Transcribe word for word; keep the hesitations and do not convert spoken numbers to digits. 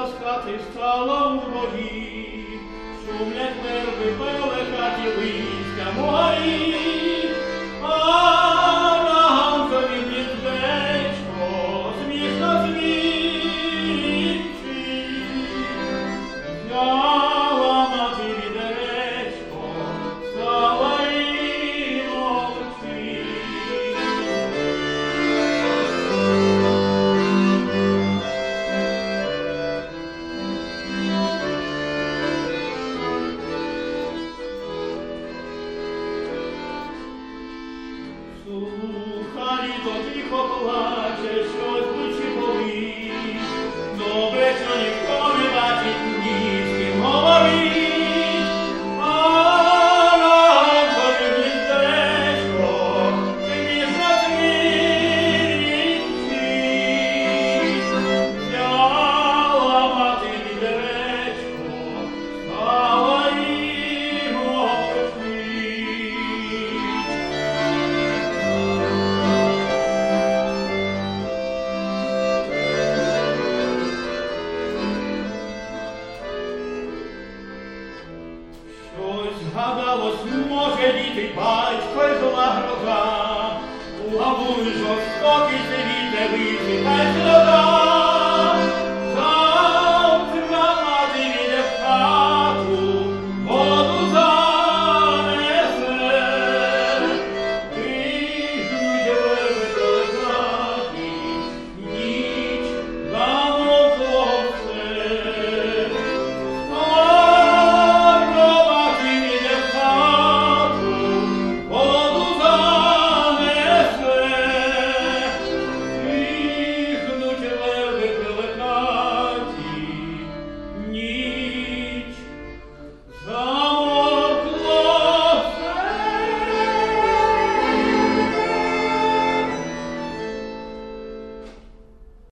вийшла з хати, стала у дворі, шумлять верби, пелехаті листя мої, а на ганкові гніздечко смішно свідчить. Зняла мати відеречко, стала і мовчить. Слухай, то тихо плаче, щось в душі болить. Добре, що ніхто не бачить, ні з ким говорить. А на ганкові гніздечко смішно свідчить. Взяла мати відеречко, стала і мовчить. Щось згадалось, може, діти, батько й зла гроза, у гаву жорстокий світ не висипай сльоза.